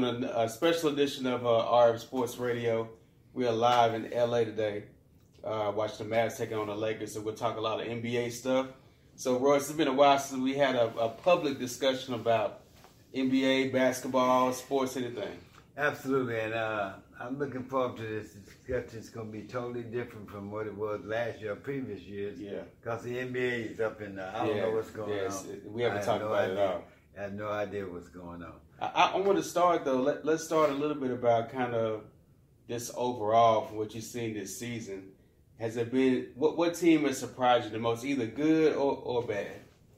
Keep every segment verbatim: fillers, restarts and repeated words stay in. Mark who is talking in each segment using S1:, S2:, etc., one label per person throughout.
S1: doing a, a special edition of uh, R F Sports Radio. We are live in L A today, uh, watching the Mavs taking on the Lakers, and we'll talk a lot of N B A stuff. So, Royce, it's been a while since we had a, a public discussion about N B A, basketball, sports, anything.
S2: Absolutely, and uh, I'm looking forward to this discussion. It's going to be totally different from what it was last year or previous years.
S1: Yeah.
S2: Because the N B A is up in the, I don't
S1: yeah.
S2: know what's going
S1: yes.
S2: on.
S1: We haven't talked
S2: no
S1: about
S2: idea.
S1: it at all.
S2: I have no idea what's going on.
S1: I, I want to start, though. Let, let's start a little bit about kind of this overall from what you've seen this season. Has there been, what, what team has surprised you the most, either good or, or bad?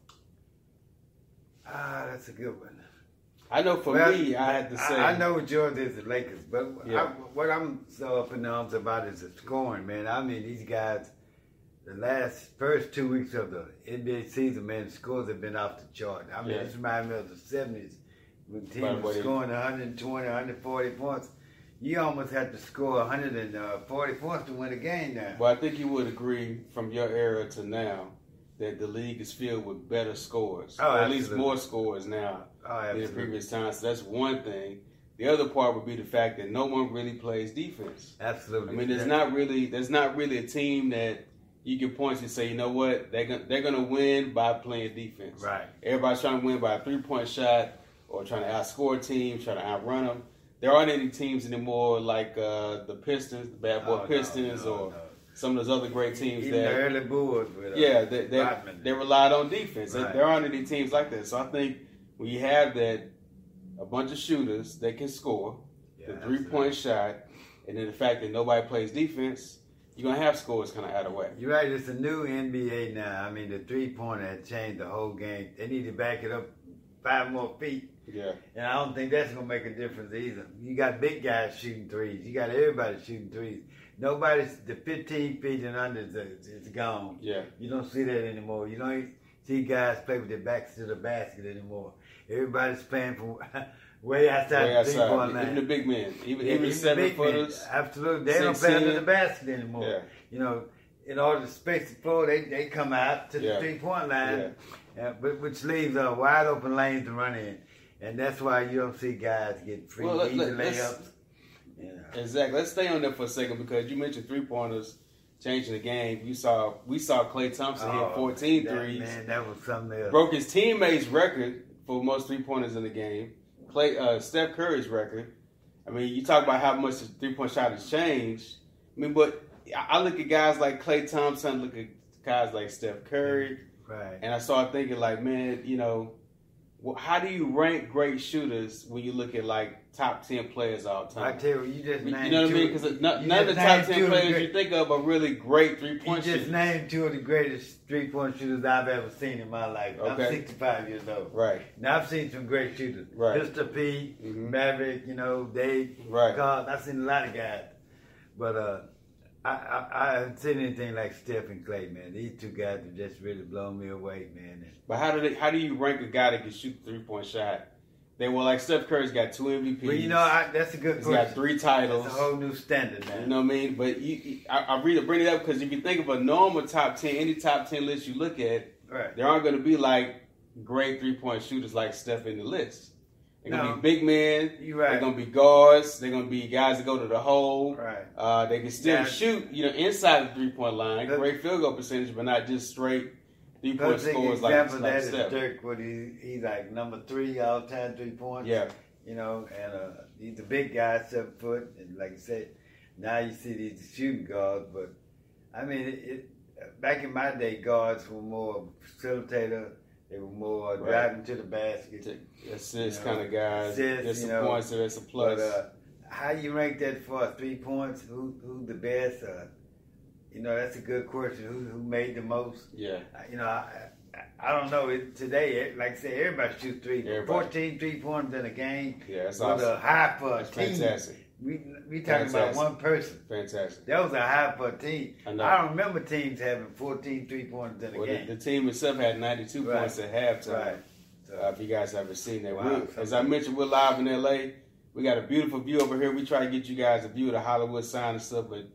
S2: Ah, that's a good one.
S1: I know for
S2: well,
S1: me, I had to say.
S2: I, I know what yours is, the Lakers, but
S1: yeah.
S2: I, what I'm so up in arms about is the scoring, man. I mean, these guys, the last first two weeks of the N B A season, man, the scores have been off the chart. I mean,
S1: yeah.
S2: this reminds me of the seventies when teams were scoring one twenty, one forty points. You almost had to score one hundred forty points to win a game now.
S1: Well, I think you would agree from your era to now that the league is filled with better scores,
S2: oh,
S1: or at
S2: absolutely.
S1: least more scores now
S2: oh,
S1: than in previous times. So that's one thing. The other part would be the fact that no one really plays defense.
S2: Absolutely.
S1: I mean, there's not really there's not really a team that you can point to and say, you know what, they're gonna, they're going to win by playing defense.
S2: Right.
S1: Everybody's trying to win by a three-point shot or trying to outscore teams, trying to outrun them. There aren't any teams anymore like uh, the Pistons, the Bad Boy
S2: oh,
S1: Pistons,
S2: no, no,
S1: or
S2: no.
S1: some of those other great teams.
S2: Even
S1: that
S2: the early Bulls. With, uh,
S1: yeah, they, they, they relied on defense.
S2: Right.
S1: There aren't any teams like that. So I think when you have that, a bunch of shooters that can score,
S2: yeah,
S1: the three-point shot, and then the fact that nobody plays defense, you're going to have scores kind of out of whack.
S2: You're right. It's a new N B A now. I mean, the three-pointer had changed the whole game. They need to back it up five more feet.
S1: Yeah.
S2: And I don't think that's going to make a difference either. You got big guys shooting threes. You got everybody shooting threes. Nobody's, the fifteen feet and under is, is gone.
S1: Yeah.
S2: You don't see that anymore. You don't see guys play with their backs to the basket anymore. Everybody's playing from way outside
S1: Way
S2: the three-point line.
S1: Even the big men. Even,
S2: Yeah,
S1: even the seven-footers.
S2: Absolutely. They don't play under the basket anymore.
S1: Yeah.
S2: You know, in order to space the floor, they, they come out to the
S1: yeah.
S2: three-point line,
S1: yeah.
S2: uh, but, which leaves a wide open lane to run in. And that's why you don't see guys get free
S1: well,
S2: easy
S1: let,
S2: layups. You know.
S1: Exactly. Let's stay on that for a second because you mentioned three-pointers changing the game. You saw We saw Klay Thompson
S2: oh,
S1: hit fourteen
S2: that,
S1: threes.
S2: Man, that was something else.
S1: Broke his teammate's record for most three-pointers in the game. Play uh, Steph Curry's record. I mean, you talk about how much the three-point shot has changed. I mean, but I look at guys like Klay Thompson, look at guys like Steph Curry,
S2: right.
S1: and I started thinking, like, man, you know, well, how do you rank great shooters when you look at like top ten players all the time?
S2: I tell you, you just named
S1: you know what I mean? Because none, none of the top ten players you think of are really great three-point
S2: shooters.
S1: shooters.
S2: You just named two of the greatest three-point shooters I've ever seen in my life.
S1: Okay.
S2: I'm sixty-five years old.
S1: Right.
S2: Now I've seen some great shooters.
S1: Right.
S2: Mister P,
S1: mm-hmm.
S2: Maverick, you know, Dave,
S1: right.
S2: Carl. I've seen a lot of guys, but uh, I, I I haven't seen anything like Steph and Klay, man. These two guys have just really blown me away, man.
S1: But how do they? How do you rank a guy that can shoot the three-point shot? They were like Steph Curry's got two M V Ps.
S2: Well, you know, I, that's a good
S1: He's
S2: question.
S1: got three titles.
S2: That's a whole new standard, man.
S1: You know what I mean? But you, you, I, I really bring it up because if you think of a normal top ten, any top ten list you look at,
S2: right.
S1: there aren't going to be like great three-point shooters like Steph in the list. They're going to
S2: No.
S1: be big men.
S2: You're right.
S1: They're going to be guards. They're going to be guys that go to the hole.
S2: Right.
S1: Uh, they can still
S2: Yeah.
S1: shoot, you know, inside the three-point line.
S2: But,
S1: great field goal percentage, but not just straight three-point
S2: Perfect
S1: scores like,
S2: example
S1: like
S2: of that
S1: Steph.
S2: is Dirk, what he, he's like number three all-time three-points.
S1: Yeah.
S2: You know, and uh, he's a big guy, seven foot, and like I said, now you see these shooting guards. But I mean, it, it back in my day, guards were more facilitator. They were more
S1: Right.
S2: driving to the basket.
S1: Assist
S2: you know,
S1: kind of guys.
S2: assists,
S1: There's
S2: you
S1: some
S2: know,
S1: points, so that's a plus.
S2: But uh, how you rank that for three points? Who who's the best? Uh, you know, that's a good question. Who who made the most?
S1: yeah.
S2: You know, I, I don't know. It, today, like I said, everybody shoots three.
S1: Everybody.
S2: fourteen three-pointers in a game.
S1: Yeah, that's
S2: with
S1: awesome.
S2: a high for a
S1: That's
S2: team.
S1: fantastic.
S2: We we talking
S1: Fantastic.
S2: about one person.
S1: Fantastic.
S2: That was a high for a team.
S1: I know.
S2: I don't remember teams having fourteen three-pointers in a
S1: Well,
S2: game.
S1: the, the team itself had ninety-two
S2: Right.
S1: points at halftime.
S2: Right. So,
S1: Uh, if you guys haven't seen that.
S2: Wow.
S1: We, as I mentioned, we're live in L A. We got a beautiful view over here. We try to get you guys a view of the Hollywood sign and stuff, but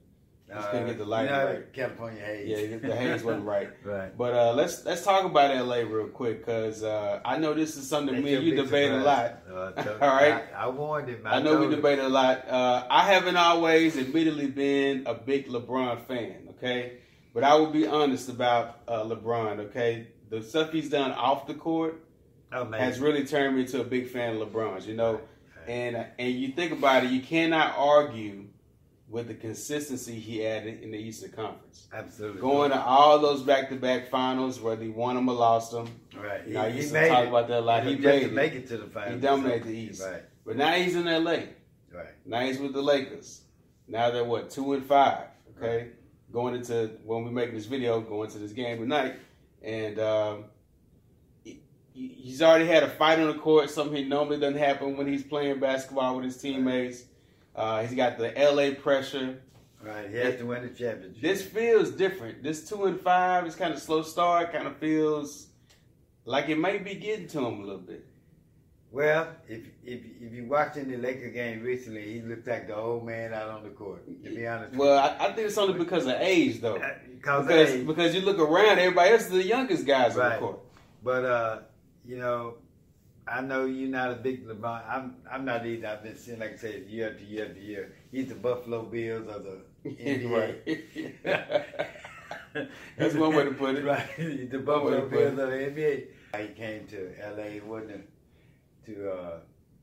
S1: Just couldn't get the lighting
S2: you know,
S1: right.
S2: California haze.
S1: Yeah, the haze wasn't right.
S2: Right.
S1: But uh, let's let's talk about L A real quick, because uh, I know this is something
S2: That's
S1: me and you
S2: your big
S1: debate a lot.
S2: surprise. Uh,
S1: All right.
S2: I, I warned him. I,
S1: I know we
S2: told him.
S1: debate a lot. Uh, I haven't always admittedly been a big LeBron fan, okay? But I will be honest about uh, LeBron, okay? The stuff he's done off the court
S2: Oh, man.
S1: has really turned me into a big fan of LeBron's, you know?
S2: Right.
S1: And and you think about it, you cannot argue with the consistency he added in the Eastern Conference.
S2: Absolutely.
S1: Going to all those back-to-back finals, whether he won them or lost them.
S2: Right.
S1: You know, I
S2: he,
S1: used
S2: he
S1: to talk
S2: it.
S1: about that a lot.
S2: You
S1: He
S2: know, just
S1: made
S2: to
S1: it.
S2: make it to the finals.
S1: He dominated the East.
S2: Right.
S1: But now he's in L A.
S2: Right.
S1: Now he's with the Lakers. Now they're what, two and five, okay? Right. Going into, when we make this video, going to this game tonight. And um, he, he's already had a fight on the court, something he normally doesn't happen when he's playing basketball with his teammates. Uh, he's got the L A pressure.
S2: Right, he has to win the championship.
S1: This feels different. This two and five, this kind of slow start, kind of feels like it might be getting to him a little bit.
S2: Well, if if if you watching the Laker game recently, he looks like the old man out on the court. To be honest.
S1: Well, I, I think it's only because of age, though.
S2: Because
S1: Because,
S2: age.
S1: because you look around, everybody else is the youngest guys on
S2: Right.
S1: the court.
S2: But uh, you know, I know you're not a big LeBron. I'm I'm not either. I've been seeing, like I said, year after year after year. He's the Buffalo Bills of the N B A.
S1: Right. That's one way to put it.
S2: Right. He's the
S1: One way to
S2: Buffalo
S1: put
S2: Bills
S1: it.
S2: of the N B A. He came to L A, wasn't it, to uh,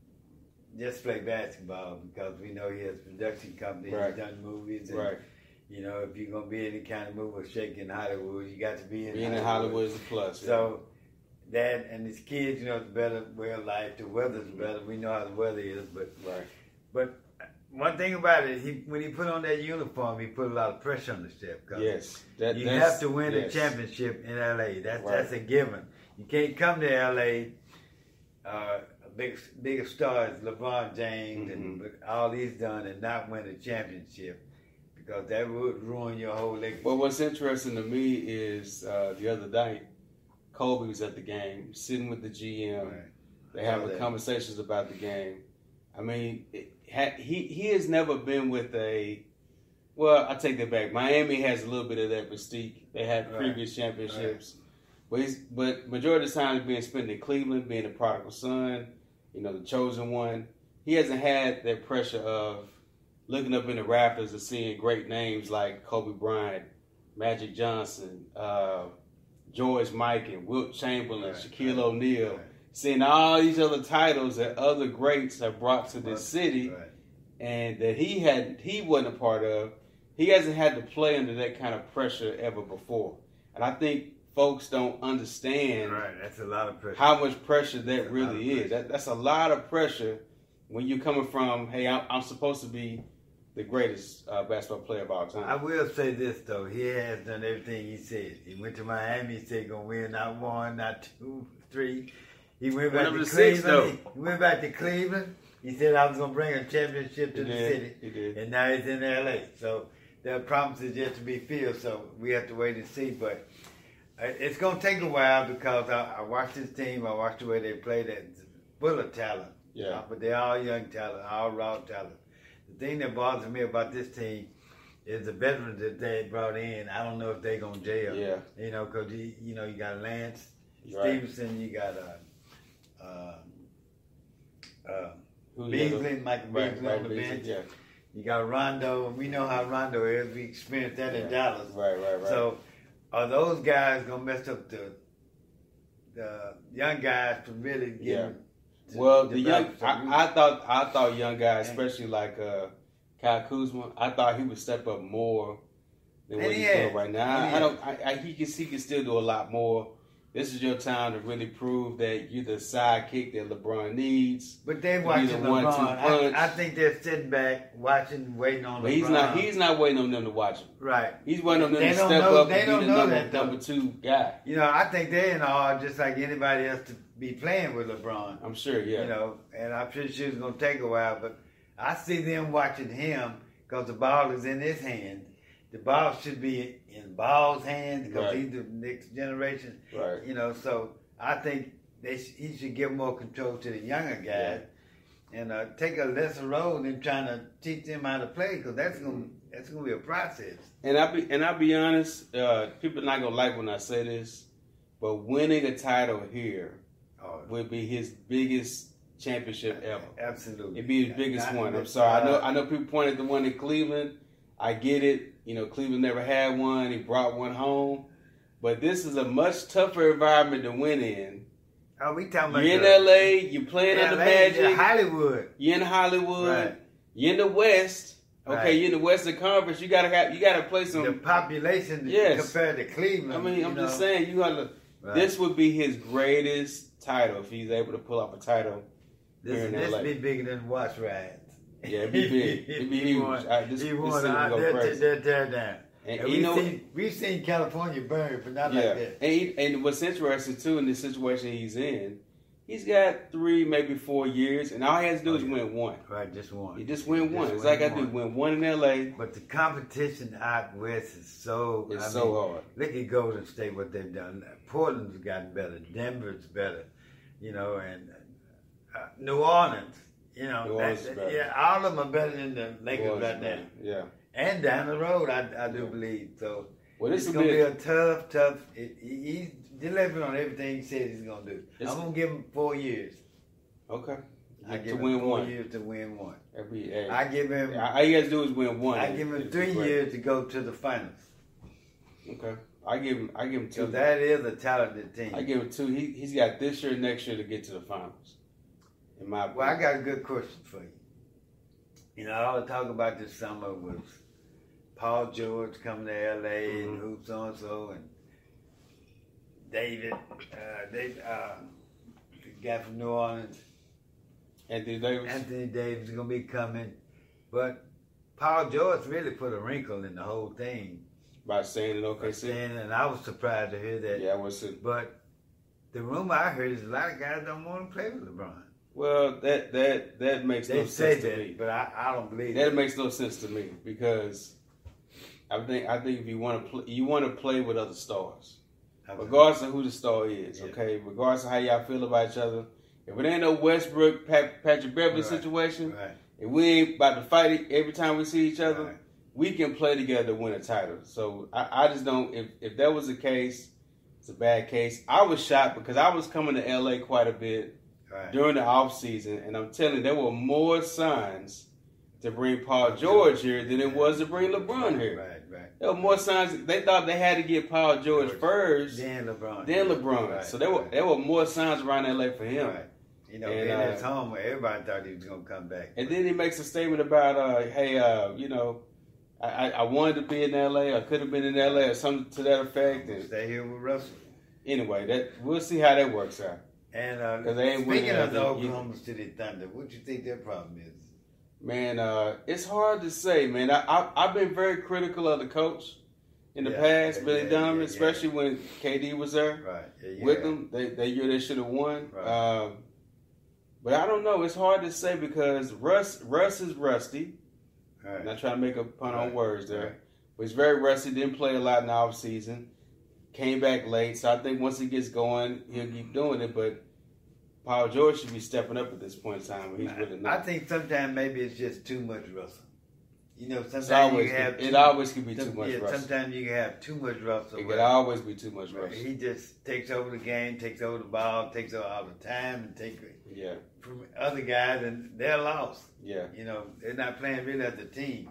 S2: just play basketball, because we know he has a production company.
S1: Right.
S2: He's done movies. And,
S1: Right.
S2: you know, if you're gonna be any kind of move or shake in Hollywood, you got to be in
S1: Being
S2: Hollywood.
S1: in Hollywood is a plus.
S2: So that and his kids, you know, it's better way of life. The weather's better. We know how the weather is, but
S1: yeah. Right.
S2: but one thing about it, he when he put on that uniform, he put a lot of pressure on the chef.
S1: Yes. That,
S2: You
S1: that's-
S2: have to win
S1: yes.
S2: the championship in L A. That's
S1: Right.
S2: that's a given. You can't come to L A. Uh, big big stars, LeBron James,
S1: Mm-hmm.
S2: and all he's done, and not win a championship, because that would ruin your whole legacy.
S1: Well, what's interesting to me is uh, the other night, Kobe was at the game, sitting with the G M.
S2: Right.
S1: They having
S2: that.
S1: conversations about the game. I mean, it, ha, he he has never been with a. Well, I take that back. Miami has a little bit of that mystique. They had
S2: Right.
S1: previous championships, but he's but majority of the time he's being spent in Cleveland, being a prodigal son, you know, the chosen one. He hasn't had that pressure of looking up in the rafters and seeing great names like Kobe Bryant, Magic Johnson, uh, George Mikan, Wilt Chamberlain,
S2: Right.
S1: Shaquille O'Neal.
S2: Right.
S1: Seeing all these other titles that other greats have brought to this city,
S2: Right.
S1: and that he had he wasn't a part of. He hasn't had to play under that kind of pressure ever before, and I think folks don't understand
S2: Right, that's a lot of pressure.
S1: how much pressure that
S2: That's a lot of
S1: really is.
S2: pressure.
S1: That, that's a lot of pressure when you're coming from, hey, I'm, I'm supposed to be the greatest uh, basketball player of all time.
S2: I will say this though, he has done everything he said. He went to Miami, he said he's gonna win not one, not two, three. He went back
S1: Went
S2: to
S1: up to
S2: Cleveland.
S1: six, though.
S2: He, he went back to Cleveland. He said I was gonna bring a championship to
S1: He
S2: the
S1: did.
S2: city.
S1: He did.
S2: And now he's in L A. So there are promises yet to be filled. So we have to wait and see. But uh, it's gonna take a while, because I, I watched this team. I watched the way they play. That full of talent.
S1: Yeah.
S2: Uh, but they're all young talent, all raw talent. The thing that bothers me about this team is the veterans that they brought in. I don't know if they're gonna jail.
S1: Yeah.
S2: You know, because you, you know you got Lance
S1: Right.
S2: Stevenson, you got uh, uh, uh,
S1: Who the other-
S2: Beasley, Michael
S1: Right,
S2: Beasley
S1: right,
S2: on the
S1: Beasley,
S2: bench.
S1: yeah.
S2: You got Rondo, and we know how Rondo is. We experienced that in
S1: Right.
S2: Dallas.
S1: Right, right, right.
S2: So, are those guys gonna mess up the the young guys to really get?
S1: Yeah.
S2: them to
S1: Well, the young,
S2: develop? So we-
S1: I, I thought, I thought young guys, especially like uh, Kyle Kuzma, I thought he would step up more than
S2: And
S1: what
S2: he
S1: he's doing
S2: has.
S1: right now.
S2: And
S1: I,
S2: he
S1: I don't. I, I, he can, he can still do a lot more. This is your time to really prove that you're the sidekick that LeBron needs.
S2: But they
S1: He
S2: watching
S1: the one, two
S2: LeBron.
S1: punch.
S2: I, I think they're sitting back, watching, waiting on
S1: But
S2: LeBron.
S1: he's not. He's not waiting on them to watch him.
S2: right.
S1: He's waiting on them
S2: They
S1: to
S2: don't
S1: step
S2: know-
S1: up
S2: they
S1: and
S2: don't
S1: be the
S2: know
S1: number,
S2: that, though.
S1: number two guy.
S2: You know, I think they're in awe just like anybody else to be playing with LeBron.
S1: I'm sure. Yeah.
S2: You know, and I'm pretty sure it's going to take a while, but I see them watching him because the ball is in his hand. The ball should be in Ball's hands because
S1: Right.
S2: he's the next generation.
S1: Right.
S2: You know, so I think they sh- he should give more control to the younger guys.
S1: Yeah.
S2: and uh, take a lesser road than trying to teach them how to play, because that's gonna that's gonna be a process.
S1: And I be and I'll be honest, uh, people are not gonna like when I say this, but winning a title here
S2: Oh,
S1: would be his biggest championship ever.
S2: absolutely,
S1: It'd be his biggest
S2: Not-
S1: one. I'm
S2: not-
S1: sorry. I know
S2: uh,
S1: I know people pointed the one in Cleveland. I get it. You know, Cleveland never had one. He brought one home. But this is a much tougher environment to win in.
S2: Oh, we talking about
S1: You're in
S2: the-
S1: L A, you're playing under
S2: L A,
S1: Magic,
S2: yeah, Hollywood.
S1: you're in Hollywood,
S2: Right.
S1: you're in the West. Okay,
S2: Right.
S1: you're in the Western Conference. You gotta have you gotta play some.
S2: The population
S1: Yes.
S2: compared to Cleveland.
S1: I mean,
S2: you
S1: I'm
S2: know.
S1: just saying, you gotta.
S2: Right.
S1: This would be his greatest title if he's able to pull off a title
S2: This
S1: here in
S2: this
S1: L A.
S2: be bigger than watch rides.
S1: Yeah, it'd be big. It'd be
S2: He
S1: huge.
S2: won-
S1: I- this-
S2: he
S1: this
S2: won
S1: city would
S2: out
S1: go
S2: there,
S1: crazy.
S2: there, there, down.
S1: And,
S2: And
S1: you
S2: we've
S1: know,
S2: seen we've seen California burn, but not
S1: yeah.
S2: like that.
S1: And, he, and what's interesting too in this situation he's in, he's got three, maybe four years, and all he has to do
S2: Oh,
S1: is
S2: yeah.
S1: win one.
S2: Right, just one.
S1: He just win one.
S2: Just
S1: It's like I
S2: win
S1: do win one in L A.
S2: But the competition out west is so.
S1: It's
S2: I
S1: so
S2: mean,
S1: hard.
S2: Look at Golden State, what they've done. Portland's gotten better. Denver's better. You know, and uh, New Orleans. You know,
S1: New Orleans
S2: that-
S1: is better.
S2: yeah, all of them are better than the Lakers
S1: Was,
S2: right now.
S1: man. Yeah.
S2: And down the road, I, I do
S1: Yeah.
S2: believe. So
S1: Well, this
S2: it's
S1: will
S2: gonna
S1: be
S2: be
S1: a,
S2: a tough, tough. It, he- he's delivering on everything he said he's gonna do.
S1: It's-
S2: I'm gonna give him four years.
S1: okay.
S2: I
S1: To
S2: give him
S1: win
S2: four
S1: one.
S2: years to win one.
S1: Every, hey,
S2: I give him.
S1: all you got to do is win one.
S2: I give him
S1: It'd
S2: three
S1: be great.
S2: years to go to the finals.
S1: Okay. I give him. I give him two.
S2: So that is a talented team.
S1: I give him two. He he's got this year, and next year to get to the finals. In my
S2: Well, I
S1: opinion.
S2: got a good question for you. You know, all the talk about this summer was Paul George coming to L A
S1: Mhm.
S2: and who so and so and David, uh, David, uh, the guy from New Orleans,
S1: Anthony Davis.
S2: Anthony Davis is gonna be coming, but Paul George really put a wrinkle in the whole thing.
S1: by saying it.
S2: by
S1: Okay, see.
S2: saying, and I was surprised to hear that.
S1: Yeah, I was. It.
S2: But the rumor I heard is a lot of guys don't want to play with LeBron.
S1: Well, that that that makes
S2: They
S1: no
S2: say
S1: sense to me.
S2: that, but I, I don't believe
S1: That
S2: it.
S1: makes no sense to me because I think I think if you want to play, you want to play with other stars, regardless of who the star is.
S2: Yeah.
S1: Okay, regardless of how y'all feel about each other. If it ain't no Westbrook, Pat, Patrick Beverly
S2: Right.
S1: situation,
S2: Right.
S1: if we ain't about to fight it every time we see each other,
S2: Right.
S1: we can play together to win a title. So I, I just don't. If if that was the case, it's a bad case. I was shocked because I was coming to L A quite a bit
S2: Right.
S1: during the off season, and I'm telling you, there were more signs to bring Paul George here than it was to bring LeBron here.
S2: Right, right.
S1: There were more signs. They thought they had to get Paul George
S2: George.
S1: first,
S2: Then LeBron.
S1: then LeBron.
S2: Right,
S1: so there were
S2: right.
S1: there were more signs around L A for him.
S2: Right. You know,
S1: And,
S2: being at his
S1: uh,
S2: home, everybody thought he was going to come back.
S1: And then he makes a statement about, uh, hey, uh, you know, I, I I wanted to be in L A. I could have been in L A or something to that effect. And
S2: Stay here with Russell.
S1: anyway, that we'll see how that works out.
S2: And uh,
S1: 'Cause they ain't winning
S2: speaking of the
S1: nothing, you-
S2: Oklahoma City Thunder, what do you think their problem is?
S1: Man, uh, it's hard to say, man. I, I I've been very critical of the coach in the
S2: Yeah,
S1: past,
S2: yeah,
S1: Billy
S2: yeah,
S1: Donovan,
S2: yeah, yeah.
S1: especially when K D was there
S2: Right. Yeah, yeah.
S1: with them. They that year they should have won.
S2: Right.
S1: Um, but I don't know. It's hard to say because Russ Russ is rusty.
S2: Right.
S1: I'm not trying to make a pun on
S2: Right,
S1: words there.
S2: right.
S1: But he's very rusty. Didn't play a lot in the off season. Came back late, so I think once he gets going, he'll keep doing it. But Paul George should be stepping up at this point in time. He's really
S2: I
S1: not.
S2: think sometimes maybe it's just too much Russell. You know,
S1: It's
S2: sometimes
S1: always,
S2: you have
S1: it
S2: too,
S1: always can be too
S2: some-
S1: much
S2: yeah,
S1: Russell.
S2: sometimes you can have too much Russell.
S1: It
S2: where-
S1: could always be too much
S2: where
S1: Russell.
S2: He just takes over the game, takes over the ball, takes over all the time, and takes it
S1: Yeah,
S2: from other guys, and they're lost.
S1: yeah.
S2: You know, they're not playing really as a team.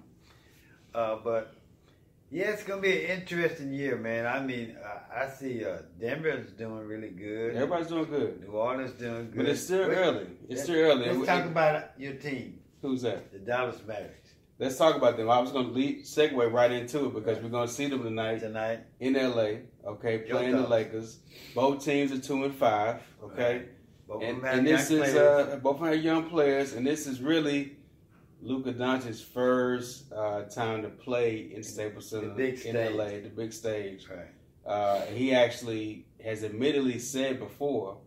S2: Uh, but yeah, it's gonna be an interesting year, man. I mean, uh, I see uh, Denver's doing really good.
S1: Everybody's doing good.
S2: New Orleans doing good.
S1: But it's still
S2: Wait,
S1: early. It's
S2: let's-
S1: still early.
S2: Let's
S1: And-
S2: talk about your team,
S1: Who's that?
S2: the Dallas Mavericks,
S1: Let's talk about them. I was going to lead, segue right into it because we're going to see them tonight
S2: tonight.
S1: in L A. Okay,
S2: Your
S1: playing the
S2: thoughts.
S1: Lakers. Both teams are two and five. Okay,
S2: Right. Both of
S1: and,
S2: them have
S1: and this
S2: young
S1: is
S2: players.
S1: uh, both are young players, and this is really Luka Doncic's first uh, time to play in Staples Center
S2: big
S1: in
S2: stage.
S1: L A, the big stage.
S2: right.
S1: Uh, he actually has admittedly said before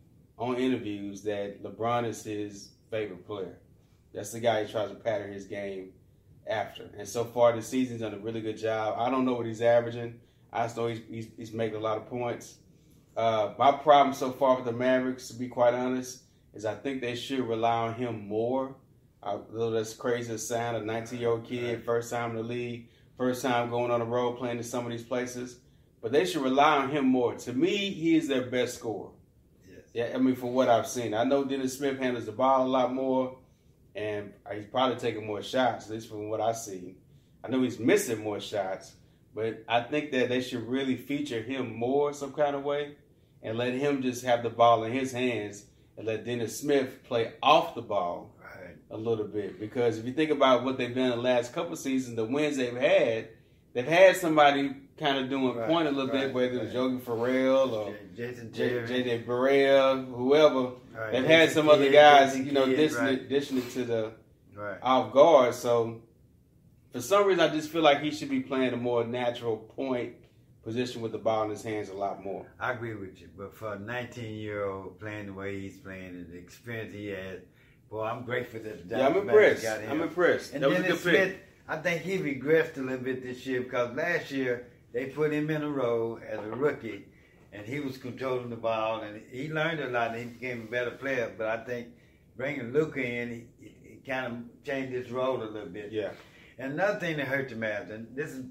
S1: on interviews that LeBron is his favorite player. That's the guy he tries to pattern his game after. And so far this season's done a really good job. I don't know what he's averaging. I just know he's, he's, he's making a lot of points. Uh, my problem so far with the Mavericks, to be quite honest, is I think they should rely on him more. Although that's crazy to sound, a nineteen-year-old kid, first time in the league, first time going on the road playing in some of these places. But they should rely on him more. To me, he is their best scorer.
S2: Yes.
S1: Yeah, I mean, from what I've seen. I know Dennis Smith handles the ball a lot more, and he's probably taking more shots, at least from what I see. I know he's missing more shots, but I think that they should really feature him more some kind of way and let him just have the ball in his hands and let Dennis Smith play off the ball
S2: Right.
S1: a little bit. Because if you think about what they've done in the last couple of seasons, the wins they've had, they've had somebody kind of doing
S2: Right,
S1: point a little
S2: right,
S1: bit, whether it was
S2: right.
S1: Yogi Ferrell or
S2: J- Jason
S1: J
S2: Terry.
S1: J J Barea, whoever.
S2: Right.
S1: They've had
S2: Jason
S1: some other
S2: Kidd,
S1: guys,
S2: Jason
S1: you know,
S2: Kidd,
S1: dishing,
S2: right.
S1: it, dishing it to the
S2: Right.
S1: off guard. So for some reason, I just feel like he should be playing a more natural point position with the ball in his hands a lot more.
S2: I agree with you, but for a nineteen-year-old playing the way he's playing and the experience he has, boy, I'm grateful that the
S1: Yeah, I'm
S2: Giants
S1: impressed.
S2: got him.
S1: I'm impressed.
S2: And
S1: that was a
S2: Dennis
S1: good pick.
S2: Smith, I think he regressed a little bit this year because last year they put him in a role as a rookie, and he was controlling the ball, and he learned a lot, and he became a better player. But I think bringing Luka in, he, he kind of changed his role a little bit.
S1: Yeah.
S2: And another thing that hurt the Mavs, and this is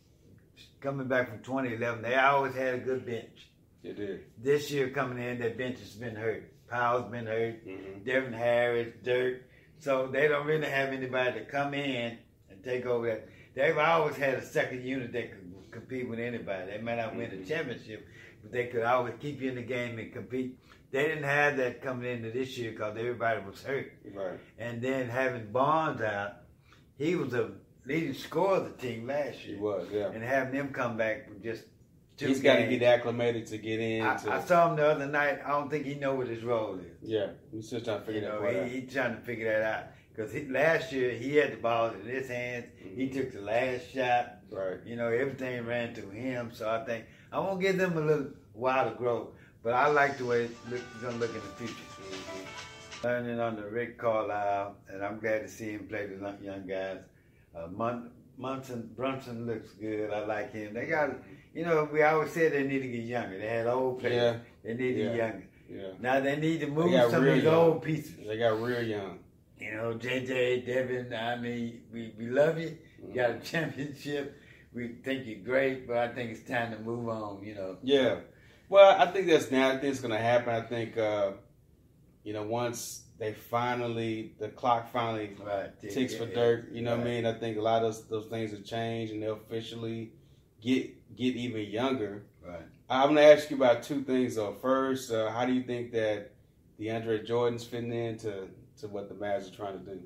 S2: coming back from twenty eleven, they always had a good bench.
S1: It did.
S2: This year coming in, that bench has been hurt. Powell's been hurt.
S1: Mm-hmm.
S2: Devin Harris, Dirk. So they don't really have anybody to come in and take over that. They've always had a second unit that could compete with anybody. They might not win
S1: Mm-hmm.
S2: the championship, but they could always keep you in the game and compete. They didn't have that coming into this year because everybody was hurt.
S1: Right.
S2: And then having Barnes out, he was a leading scorer of the team last
S1: He
S2: year.
S1: was, yeah.
S2: And having him come back from just two
S1: He's got to
S2: games.
S1: get acclimated to get in.
S2: I,
S1: to,
S2: I saw him the other night. I don't think he know what his role is.
S1: yeah, he's still trying to figure
S2: You
S1: that
S2: know,
S1: part out.
S2: he, he's trying to figure that out. Because last year, he had the ball in his hands. He
S1: Mhm.
S2: took the last shot.
S1: Right.
S2: You know, everything ran through him. So I think, I won't give them a little while to grow. But I like the way it's going to look in the future.
S1: Mm-hmm.
S2: Learning under Rick Carlisle, and I'm glad to see him play with the young guys. Uh, Mun- Munson, Brunson looks good. I like him. They got, you know, we always said they need to get younger. They had old players.
S1: Yeah.
S2: They need to
S1: Yeah.
S2: get younger.
S1: Yeah.
S2: Now they need to move
S1: got
S2: some of
S1: real
S2: these
S1: young.
S2: old pieces.
S1: They got real young.
S2: You know, J J, Devin, I mean, we, we love you. You got
S1: Mm-hmm.
S2: a championship. We think you're great, but I think it's time to move on, you know.
S1: Yeah. Well, I think that's now. I think it's going to happen. I think, uh, you know, once they finally, the clock finally
S2: Right.
S1: ticks
S2: Yeah,
S1: for
S2: yeah,
S1: Dirk, you know what I
S2: right.
S1: mean? I think a lot of those, those things have changed and they'll officially get get even younger.
S2: Right.
S1: I'm going to ask you about two things, though. First, uh, how do you think that DeAndre Jordan's fitting into to what the Mavs are trying to do?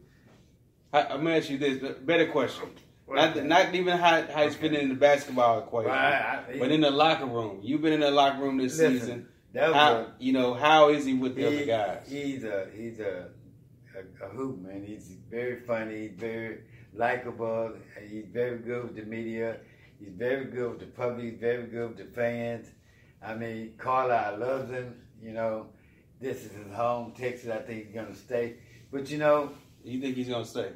S1: I, I'm going to ask you this. Better question. Not, not even how, how he's
S2: Okay.
S1: fitting in the basketball equation,
S2: Right. I-
S1: but in the locker room. You've been in the locker room this
S2: Listen,
S1: season.
S2: that was
S1: How,
S2: a-
S1: you know, how is he with the
S2: He-
S1: other guys?
S2: He's a he's a, a, a hoop man. He's very funny. He's very likable. He's very good with the media. He's very good with the public. He's very good with the fans. I mean, Carlisle loves him. You know, this is his home, Texas. I think he's gonna stay. But you know,
S1: You think he's going to stay?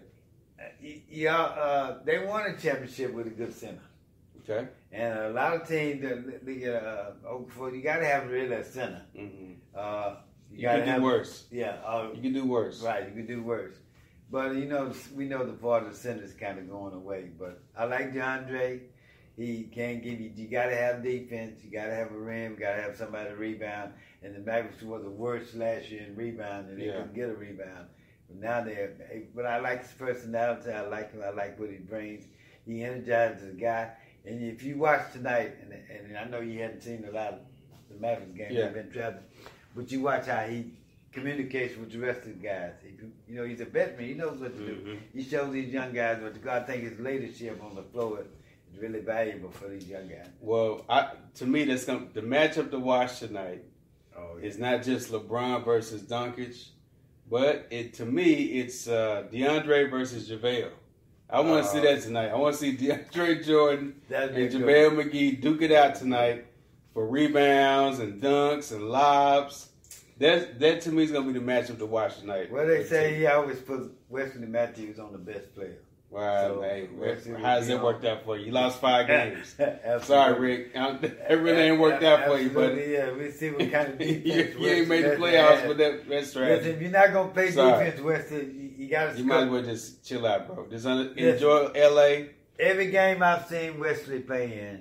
S2: yeah, uh, they won a championship with a good center.
S1: Okay.
S2: And a lot of teams, the, the, uh, oh, for, you got to have really a center.
S1: Mm-hmm.
S2: Uh,
S1: You,
S2: gotta
S1: can do
S2: have-
S1: worse.
S2: Yeah, uh,
S1: You can do worse.
S2: right. You can do worse. But you know, we know the part of the center is kind of going away. But I like DeAndre. He can give you. You got to have defense. You got to have a rim. You got to have somebody to rebound. And the Mavericks were the worst last year in rebound, and they
S1: Yeah.
S2: couldn't get a rebound. But now they're. But I like his personality. I like him. I like what he brings. He energizes the guy. And if you watch tonight, and, and I know you hadn't seen a lot of the Mavericks games,
S1: Yeah.
S2: you've been traveling, but you watch how he communicates with the rest of the guys. He, you know, he's a veteran. He knows what to
S1: Mhm.
S2: do. He shows these young guys what to do. I think his leadership on the floor is really valuable for these young guys.
S1: Well, I, to me, that's gonna, the matchup to watch tonight
S2: Oh,
S1: is not just LeBron versus Doncic, but it to me, it's uh, DeAndre versus JaVale. I want to
S2: Uh,
S1: see that tonight. I want to see DeAndre Jordan
S2: That'd be
S1: and
S2: a good
S1: JaVale
S2: one.
S1: McGee duke it out tonight for rebounds and dunks and lobs. That that to me is gonna be the matchup to watch tonight.
S2: Well, they say he always puts Wesley Matthews on the best player.
S1: Wow,
S2: So,
S1: hey,
S2: we'll see
S1: how does
S2: what
S1: it
S2: we
S1: worked out for you? You lost five games.
S2: Absolutely.
S1: Sorry, Rick. It really ain't worked out for you, buddy.
S2: Absolutely, yeah. We'll see what kind of
S1: you,
S2: defense
S1: you ain't made the
S2: Western
S1: playoffs
S2: has.
S1: with that, that strategy.
S2: Listen, if you're not gonna play
S1: Sorry.
S2: defense, Western, you, you gotta.
S1: You
S2: score.
S1: might as well just chill out, bro. Just un-
S2: Listen.
S1: enjoy L A.
S2: Every game I've seen Wesley play in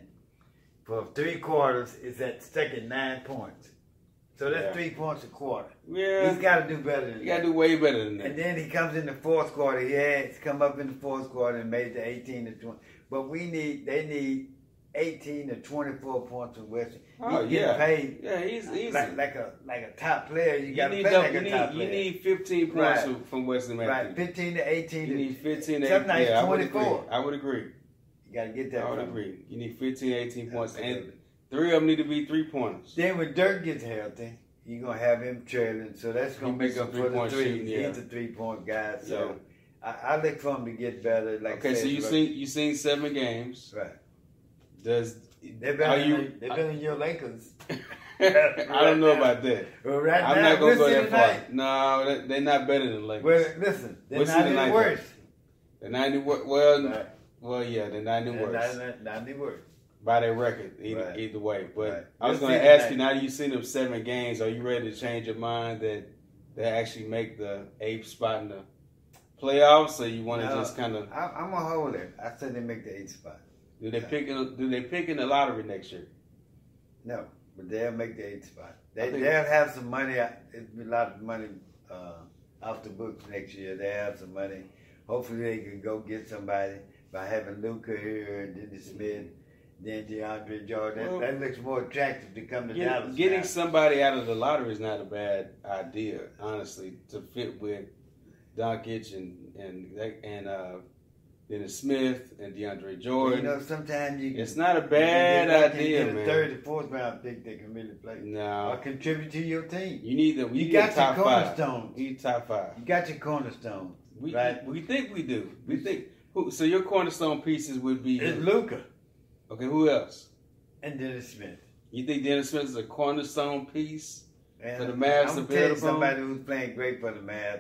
S2: for three quarters is at second nine points. So that's
S1: Yeah.
S2: three points a quarter.
S1: Yeah.
S2: He's got to do better than
S1: You got to
S2: that.
S1: do way better than that.
S2: And then he comes in the fourth quarter. He has come up in the fourth quarter and made the eighteen to twenty. But we need, they need eighteen to twenty-four points from Wesley.
S1: Oh,
S2: He's
S1: yeah.
S2: getting paid
S1: Yeah, he's easy.
S2: like, like a like a top player. You,
S1: You
S2: got to
S1: need,
S2: play
S1: double,
S2: like
S1: you,
S2: a
S1: need,
S2: top
S1: you
S2: player.
S1: need fifteen points
S2: Right.
S1: from- from Wesley
S2: Right,
S1: Matthews.
S2: fifteen to eighteen.
S1: You
S2: to,
S1: need fifteen to
S2: some
S1: eighteen.
S2: nights
S1: Yeah, I would agree.
S2: twenty-four.
S1: I would agree.
S2: You got to get that.
S1: I would
S2: from him.
S1: agree. You need fifteen, eighteen points. And
S2: Absolutely.
S1: three of them need to be three pointers.
S2: Then when Dirk gets healthy, you're going to have him trailing. So that's going
S1: He
S2: to make
S1: makes
S2: up
S1: some
S2: for the
S1: three-point
S2: three.
S1: shooting, yeah.
S2: He's a three-point guy. So
S1: Yeah.
S2: I, I look for him to get better. Like
S1: Okay,
S2: I
S1: so
S2: said,
S1: you
S2: like-
S1: seen you seen seven games.
S2: Right.
S1: Does
S2: They're
S1: are
S2: better,
S1: you?
S2: than, they're better than your Lakers.
S1: I don't know about that.
S2: Well, right
S1: I'm
S2: now,
S1: not gonna
S2: we'll
S1: go
S2: see
S1: that far.
S2: tonight.
S1: No, they- they're not better than Lakers.
S2: Well, listen, they're
S1: We'll see
S2: not any
S1: tonight,
S2: worse.
S1: They're not any wor- well,
S2: Right.
S1: well, yeah, they're not any
S2: They're
S1: worse
S2: not, not, not any worse.
S1: by their record. Either,
S2: Right.
S1: either way, but
S2: Right.
S1: I was
S2: We'll
S1: going to
S2: see
S1: ask you.
S2: tonight.
S1: Now that you've seen them seven games, are you ready to change your mind that they actually make the eighth spot in the playoffs, or you want to
S2: No,
S1: just kind of
S2: I, I'm gonna hold it. I said they make the eighth spot.
S1: do they
S2: Yeah.
S1: pick in, do they pick in the lottery next year?
S2: No, but they'll make the eighth spot.
S1: I
S2: They
S1: think-
S2: they'll have some money. It'll be a lot of money uh, off the books next year. They have some money. Hopefully they can go get somebody by having Luca here and Dennis Smith, then DeAndre Jordan.
S1: Well,
S2: that, that looks more attractive to come to
S1: Get-
S2: Dallas.
S1: getting
S2: now.
S1: somebody out of the lottery is not a bad idea, honestly, to fit with Doncic and and and uh, Dennis Smith and DeAndre Jordan.
S2: You know, sometimes you.
S1: It's not a
S2: you
S1: bad
S2: can get lucky and
S1: idea,
S2: get a
S1: man.
S2: third or fourth round pick that can really play or
S1: No,
S2: contribute to your team.
S1: you need the we
S2: You
S1: need
S2: got
S1: a top
S2: your
S1: five.
S2: cornerstone.
S1: We need top five.
S2: You got your cornerstone.
S1: We
S2: Right.
S1: we think we do. We think. Who, so your cornerstone pieces would be
S2: It's
S1: who?
S2: Luca
S1: Okay. Who else?
S2: and Dennis Smith.
S1: You think Dennis Smith is a cornerstone piece?
S2: And
S1: For the Mavs
S2: I'm
S1: to
S2: gonna tell
S1: build
S2: you
S1: upon?
S2: somebody who's playing great for the Mavs.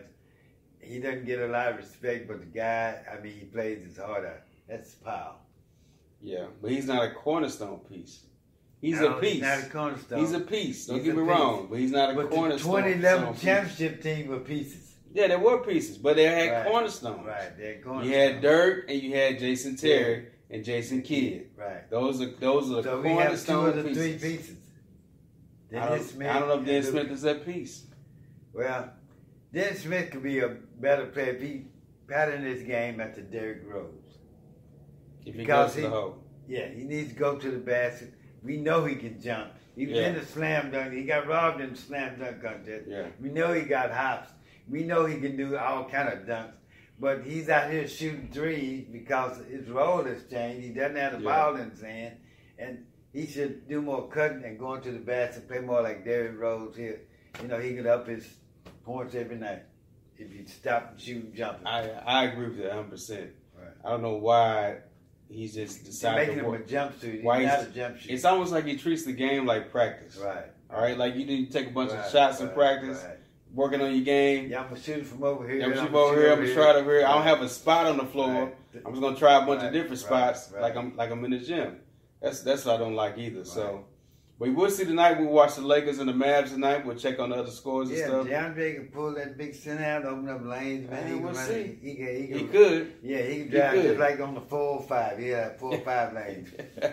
S2: He doesn't get a lot of respect, but the guy, I mean, he plays his heart out. That's Powell.
S1: Yeah, but he's not a cornerstone piece. He's
S2: No,
S1: a piece.
S2: He's not a cornerstone.
S1: He's a piece. Don't
S2: He's
S1: get
S2: a
S1: me
S2: piece.
S1: wrong, but he's not a
S2: but the
S1: cornerstone.
S2: twenty eleven
S1: piece.
S2: championship team were pieces.
S1: Yeah, there were pieces, but they had
S2: Right.
S1: cornerstones.
S2: Right, they're cornerstone.
S1: You had Dirk and you had Jason Terry and Jason Kidd.
S2: Right.
S1: Those are those are the
S2: So we have two
S1: cornerstone
S2: of the
S1: pieces.
S2: three pieces.
S1: I
S2: Dennis
S1: don't,
S2: Smith
S1: I don't know if
S2: and
S1: Dennis
S2: Luka.
S1: Smith is that piece.
S2: Well, Dennis Smith could be a better player if he patterned his game after Derrick Rose.
S1: If he
S2: Because
S1: goes to
S2: he-
S1: the hole.
S2: Yeah, he needs to go to the basket. We know he can jump. He was
S1: Yeah.
S2: in the slam dunk. He got robbed in the slam dunk contest.
S1: Yeah.
S2: We know he got hops. We know he can do all kind of dunks. But he's out here shooting threes because his role has changed. He doesn't have the
S1: Yeah.
S2: ball in his hand. And he should do more cutting and going to the basket, play more like Derrick Rose here. You know, he could up his points every night if he stopped shooting jumping.
S1: I I agree with that one hundred percent.
S2: Right.
S1: I don't know why he's just
S2: They're
S1: decided
S2: making
S1: to
S2: him a
S1: work.
S2: jump shooter. He's
S1: Why
S2: not
S1: he's-
S2: a jump shooter.
S1: It's almost like he treats the game like practice.
S2: Right.
S1: All right, like you didn't take a bunch
S2: Right,
S1: of shots in
S2: right,
S1: practice,
S2: right.
S1: working on your game.
S2: Yeah, I'm gonna shoot it from over here.
S1: I'm
S2: then
S1: shoot
S2: I'ma
S1: over here. I'm gonna try it over here. I don't
S2: Right.
S1: have a spot on the floor.
S2: Right.
S1: I'm just gonna try a bunch
S2: Right,
S1: of different
S2: right,
S1: spots,
S2: right.
S1: like I'm like I'm in the gym. That's that's what I don't like either.
S2: Right.
S1: So, but we'll see tonight. We'll watch the Lakers and the Mavs tonight. We'll check on the other scores and
S2: Yeah,
S1: stuff.
S2: DeAndre can pull that big center out, open up lanes, man.
S1: Man,
S2: he can
S1: we'll
S2: run
S1: see.
S2: it. He can, he can,
S1: He could.
S2: Yeah, he can
S1: He
S2: drive
S1: could.
S2: just like on the four or five. Yeah, four or five lanes.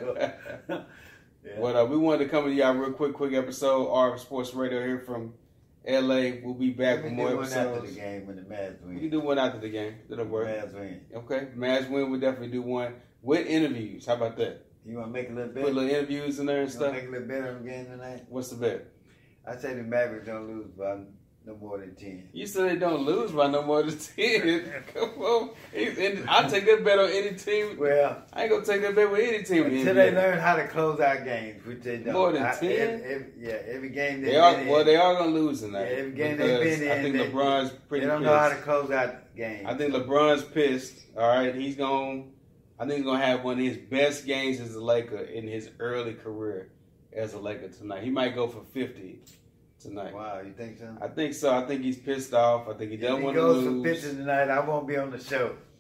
S2: Yeah.
S1: But uh, we wanted to come to y'all real quick, quick episode. R F Sports Radio here from L A. We'll be back
S2: Let
S1: with
S2: me
S1: more
S2: do one after
S1: episodes.
S2: the game when the Mavs win.
S1: We can do one after the game. That'll work.
S2: Mavs win.
S1: Okay, Mavs win. We'll definitely do one with interviews. How about that?
S2: You want to make a little
S1: Put
S2: bet?
S1: little interviews in there and
S2: You want
S1: stuff.
S2: to make a little bet on the game tonight?
S1: What's the bet?
S2: I say the Mavericks don't lose by no more than ten.
S1: You said they don't lose by no more than ten. Come on. I'll take that bet on any team.
S2: Well,
S1: I ain't going to take that bet with any team. in the
S2: until
S1: N B A.
S2: they learn how to close out games, which they don't.
S1: More than
S2: I-
S1: ten?
S2: Every, every, yeah, every game they've
S1: They are,
S2: been
S1: well,
S2: in,
S1: they are going to lose tonight.
S2: Yeah, every game
S1: because
S2: they've been
S1: I
S2: in,
S1: think
S2: they-
S1: LeBron's pretty
S2: they don't
S1: pissed.
S2: know how to close out games.
S1: I think LeBron's pissed. All right, he's going. I think he's going to have one of his best games as a Laker in his early career as a Laker tonight. He might go for fifty tonight.
S2: Wow, you think so?
S1: I think so. I think he's pissed off. I think he
S2: If
S1: doesn't
S2: he
S1: want to
S2: goes for
S1: lose.
S2: pitching tonight, I won't be on the show.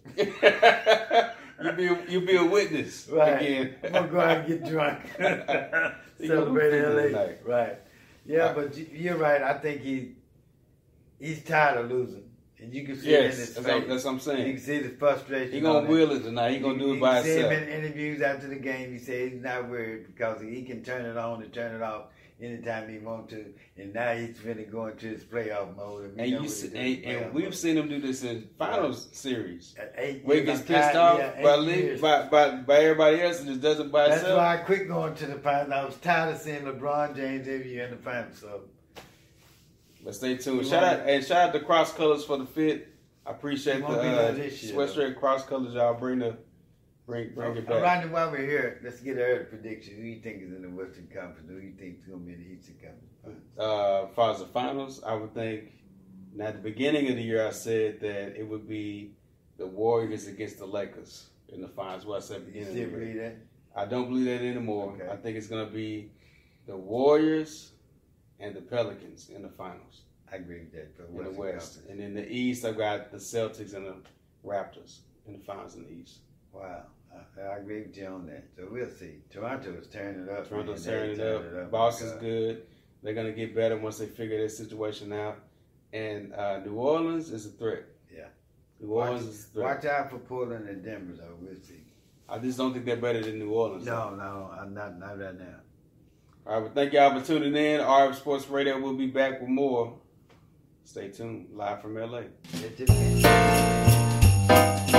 S1: you be you be a witness
S2: Right.
S1: again.
S2: I'm gonna go out and get drunk. Celebrate L A. Right. Yeah,
S1: Right.
S2: but you- you're right. I think he he's tired of losing, and you can see
S1: Yes,
S2: it in his
S1: that's,
S2: face.
S1: what, that's what I'm
S2: You
S1: saying.
S2: can see the frustration.
S1: He gonna
S2: on it.
S1: will it tonight. He gonna do
S2: You
S1: it by
S2: can see him
S1: himself.
S2: in interviews after the game. He says he's not worried because he can turn it on and turn it off anytime he wants to. And now he's really going to his playoff mode. And, we
S1: And
S2: know
S1: you
S2: what
S1: see,
S2: he does
S1: and,
S2: in
S1: and
S2: playoff
S1: we've
S2: mode.
S1: seen him do this in finals series.
S2: At eight
S1: Where he
S2: years,
S1: gets
S2: I'm
S1: pissed
S2: tired-
S1: off
S2: yeah, eight
S1: by, leave,
S2: years.
S1: by, by by everybody else and just does it by
S2: That's
S1: himself.
S2: why I quit going to the finals. I was tired of seeing LeBron James every year in the finals. So
S1: But stay tuned.
S2: You
S1: Shout
S2: want
S1: out and shout out to Cross Colors for the fit. I appreciate
S2: You
S1: the
S2: won't be
S1: uh,
S2: there this year,
S1: sweatshirt Cross Colors. Y'all bring the bring bring it
S2: All
S1: back.
S2: right, while we're here, let's get a early prediction. Who you think is in the Western Conference? Who you think is going to be in the Eastern Conference?
S1: Uh, as far as the finals, I would think. Now at the beginning of the year, I said that it would be the Warriors against the Lakers in the finals. What I said at the
S2: You
S1: beginning
S2: still
S1: of the year.
S2: believe that?
S1: I don't believe that anymore.
S2: Okay.
S1: I think it's going to be the Warriors and the Pelicans in the finals
S2: I agree with that. For
S1: in the
S2: Western
S1: West.
S2: Conference.
S1: And in the East, I've got the Celtics and the Raptors in the finals in the East.
S2: Wow. I, I agree with you on that. So we'll see. Toronto is turning it up.
S1: Toronto's
S2: man.
S1: turning
S2: They
S1: it up.
S2: turning
S1: Boston's
S2: God.
S1: good. They're going to get better once they figure their situation out. And uh, New Orleans is a threat.
S2: Yeah.
S1: New
S2: Watch,
S1: Orleans is a threat.
S2: watch out for Portland and Denver, though. We'll see.
S1: I just don't think they're better than New Orleans.
S2: No, no, I'm not, not right now.
S1: All right, well, thank y'all for tuning in. R F Sports Radio will be back with more. Stay tuned. Live from L A.
S2: It's just-